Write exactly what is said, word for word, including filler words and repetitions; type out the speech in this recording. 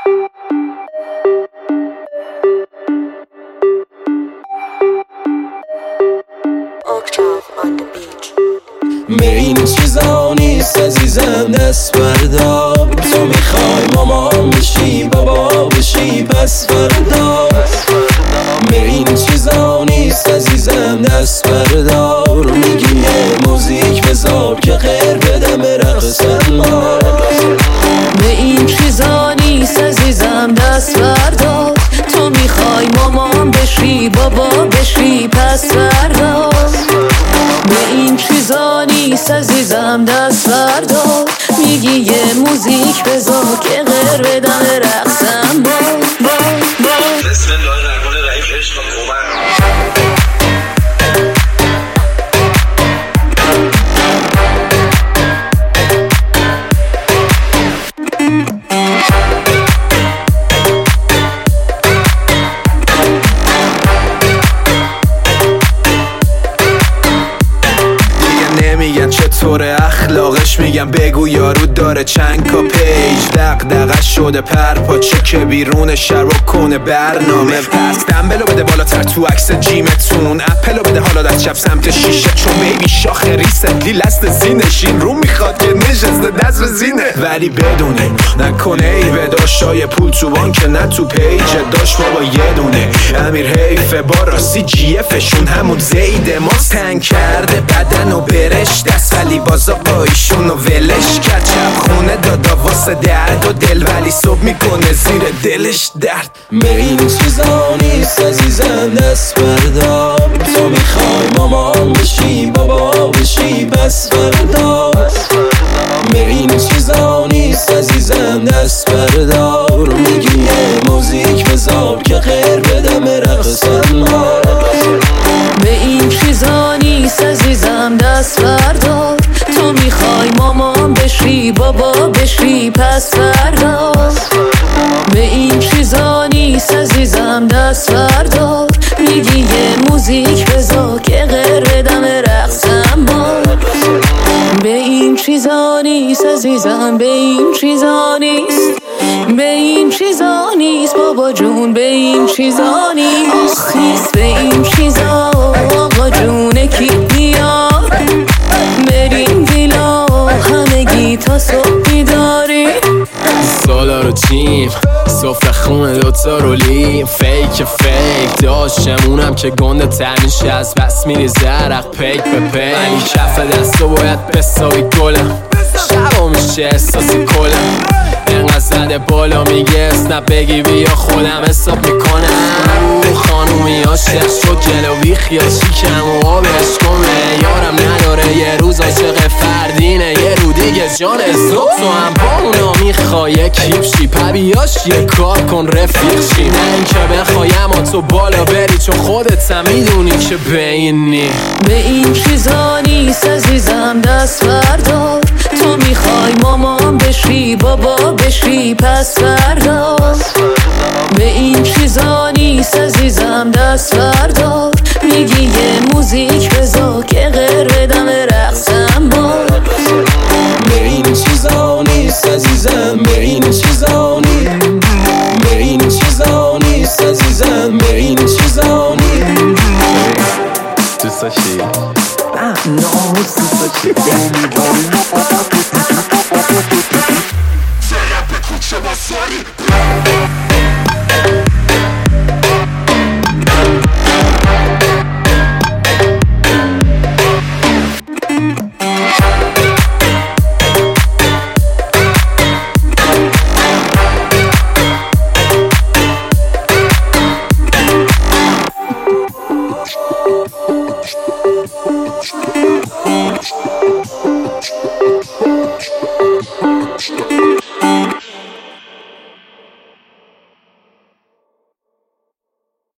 به این چیزا نیست عزیزم دست بردار، تو میخوای مامان بشی بابا بشی پس فردا. به این چیزا نیست عزیزم دست بردار، میگی یه موزیک بذار که خیر بدم رقصم ما. به این چیزا نیست عزیزم دست بردار، تو میخوای مامان بشی بابا بشی پس فردا. به این چیزا نیست عزیزم دست بردار، میگی یه موزیک بذار که غیر بدم رقصم با با با. بسم الله الرحمن الرحیم. عشق خوبه نمیگن چطوره اخلاقش، میگن بگو یارو داره چند کا پیج، دق دقه شده پرپاچه که بیرون شر و کنه برنامه. پس دنبلو بده بالاتر تو عکس جیمتون، اپلو بده حالا دست چپ سمت شیشه، چون بیبی شاخ ریسنتلی لست زینشین رو میخواد که نشسته دست به زینه. ولی بدونه نکنه ای به داشتای پول تو بانک نه تو پیج داشت بابا یه دونه امیر حیفه با راستی جی افشون همون زیده ما تنگ کرده بدن و برش دست، ولی بازا بایشون و ولش کرد چپ خونه دادا واسه درد و دل، ولی صبح میکنه زیر دلش درد. به این چیزا نیست عزیزم دست بردار، تو میخوای مامان بشی بابا بشی پس فردا. به این چیزا نیست عزیزم دست بردار، میگی یه موزیک بذار که خیر بدم رقصم ما. به این چیزا نیست عزیزم دست بردار، تو میخوای مامان بشی بابا بشی پس فردا. به این چیزا نیست عزیزم دست بردار، میگی یه موزیک بذار که غیر بدم رقصم با. به این چیزا نیست عزیزم به این چیزا نیست، به این چیزا نیست بابا جون، به این چیزا نیست نیست. به این چیزا آقا جون کی میاد، بریم ویلا همگی تا صبح بیداری. سالارو چیم سفره خونه دوتا رولیم، فیک فیک داشتمونم که گنده تر میشه از بس میریزه عرق پیک به پیک. ولی کف دستو باید بساوی گلم، شبا میشه احساسی کلم، اینقدر زده بالا میگه اسنپ بگی بیا خودم حساب میکنم. او خانومی عاشق شد جلو بی خیال شیکم و آبش کنه، یارم نداره یه روز عاشق فردینه، یه رو دیگه جان صبح تو هم با اونا میخوای کیپ شی پبیاش یه کار کن رفیق شی، نه این که بخوایم اما تو بالا بری چون خودت هم میدونی که بینی. به این چیزا نیست عزیزم دست بردار، تو میخوای مامان بشی بابا بشی پس فردا. به این چیزا نیست عزیزم دست بردار، میگی یه موزیک بذار که غیر بدم رقصم با. به این چیزا نیست عزیزم به این چیزا نیست، به این چیزا نیست عزیزم به این چیزا نیست. دوست داشتی؟ نه ناموس دوست داشتی Stop.